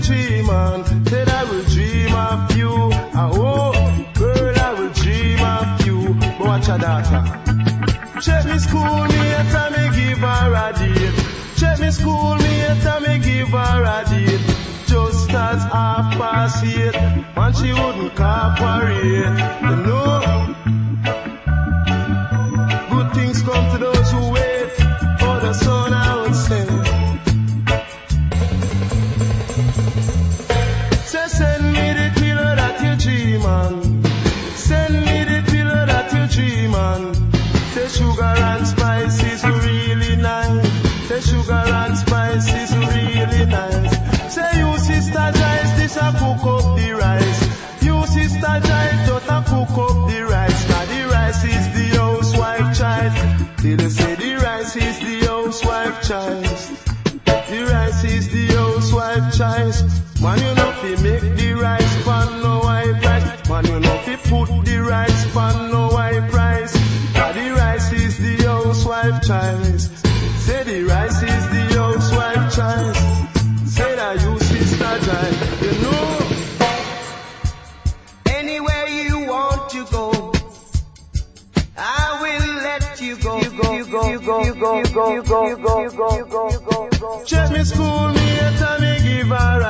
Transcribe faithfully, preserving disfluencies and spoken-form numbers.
G-man. Said I will dream of you. Ah, oh, girl, I will dream of you. But watch your daughter. Check me schoolmate and me give her a date. Check me schoolmate and me give her a date. Just as half past eight, and she wouldn't cooperate. You know, good things come to those who wait for the sun, I would say. Say, send me the pillow that you dream on. Send me the pillow that you dream on. Say, sugar and spice is really nice. Say, sugar and spice is really nice. Say, you sister Joyce, this a cook up the rice. You sister Joyce, don't a cook up the rice. Now the rice is the housewife choice. Did they say the rice is the housewife choice? The rice is the housewife choice. Man, you know fi make the rice pan no high price. Man, you know fi put the rice pan no high price. Now the rice is the housewife choice. Say the rice is the housewife choice. Say that you sister Joyce, you know. Anywhere you want to go, I will let you go. You go, you go, you go, you go, you go, you go, you go, you go, you go, you go. Check me schoolmate and me give her a